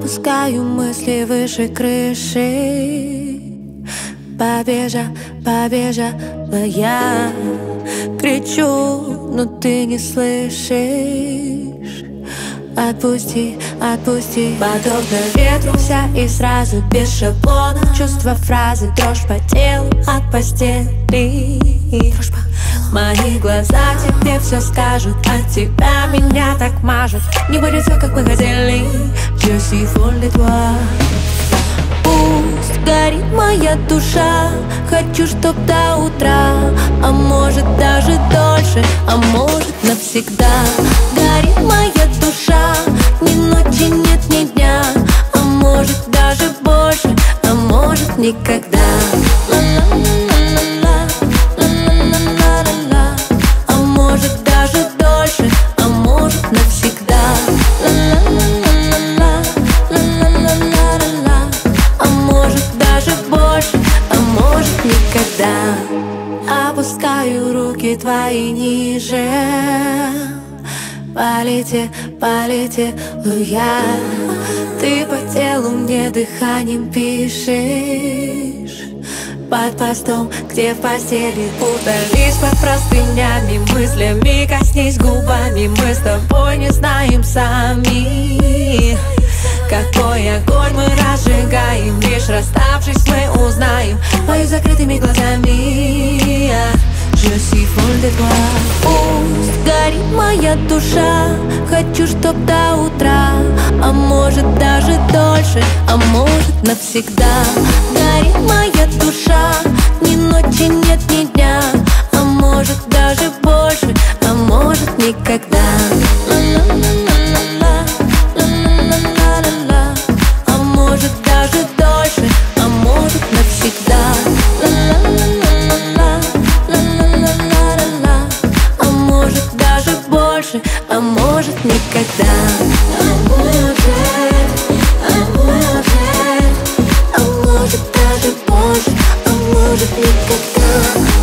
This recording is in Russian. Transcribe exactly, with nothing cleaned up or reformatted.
Опускаю мысли выше крыши. Побежа, побежала я. Кричу, но ты не слышишь. Отпусти, отпусти. Подобно ветру вся и сразу без шаблона. Чувства, фразы, дрожь по телу от постели. Мои глаза тебе все скажут, от тебя меня так мажут. Не будет все, как мы хотели. Je suis folle de toi. Пусть горит моя душа. Хочу, чтоб до утра, а может даже дольше, а может навсегда. Горит моя душа, ни ночи нет, ни дня, а может даже больше, а может никогда. Ла-ла-ла-ла-ла, ла-ла-ла-ла-ла, а может даже дольше, а может навсегда. Ла-ла-ла-ла-ла, ла-ла-ла-ла-ла, а может даже больше, а может никогда. Опускаю руки твои ниже. Полетела, полетела я. Ты по телу мне дыханием пишешь. Под постом, где в постели. Удались под простынями, мыслями коснись губами. Мы с тобой не знаем сами, какой огонь мы разжигаем. Лишь расставшись мы узнаем, пою закрытыми глазами. Je suis folle de toi. Пусть горит моя душа. Хочу, чтоб до утра, а может даже дольше, а может навсегда. Горит моя душа, ни ночи нет, ни дня, а может даже больше, а может никогда. Ла-ла-ла-ла-ла, ла-ла-ла-ла-ла, а может даже дольше, а может навсегда. Ла-ла-ла-ла-ла, ла-ла-ла-ла-ла, а может даже больше, а может никогда. А может, а может, а может даже больше, а может никогда.